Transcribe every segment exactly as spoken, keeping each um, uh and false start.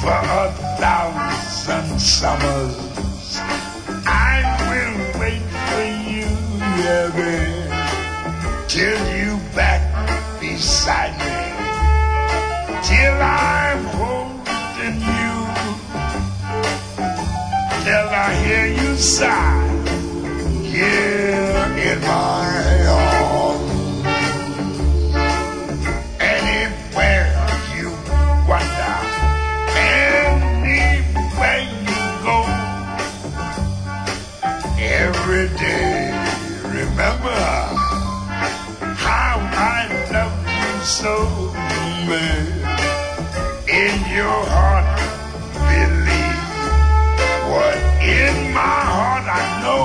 for a thousand summers. I will wait for you, baby, till you back beside me, till I'm holding you, till I hear you sigh here in my arms. Anywhere you wander, anywhere you go, every day remember how I love you so, man. In your heart, believe what in my heart I know,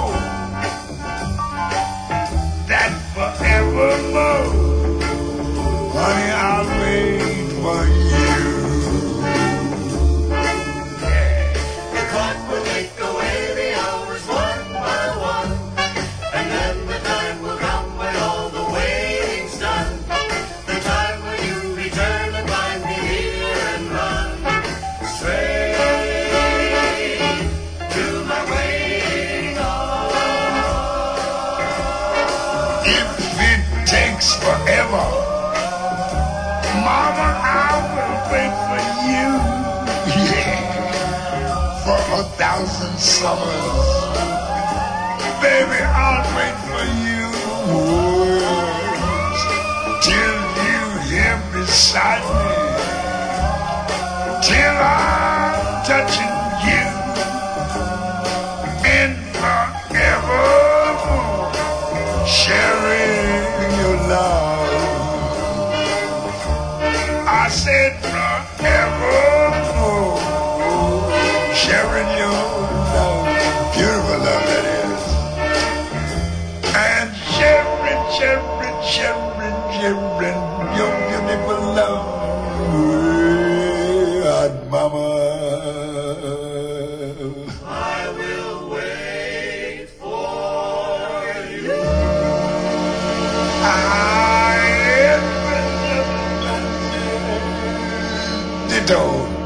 that forevermore, honey, I'll wait for you. Yeah. The clock will take away the hours one by one, and then the time will come when all the waiting's done. The time when you return and find me here and run straight to my waiting arms. If it takes forever, Mama, I will wait for you. Yeah, for a thousand summers. Baby, I'll wait for you. Till you here beside me, till I'm touching you, and forevermore sharing your love. I said forevermore sharing your love. Beautiful love that is. And sharing, sharing, sharing, sharing your beautiful love. God, Mama. I will wait for you. I am the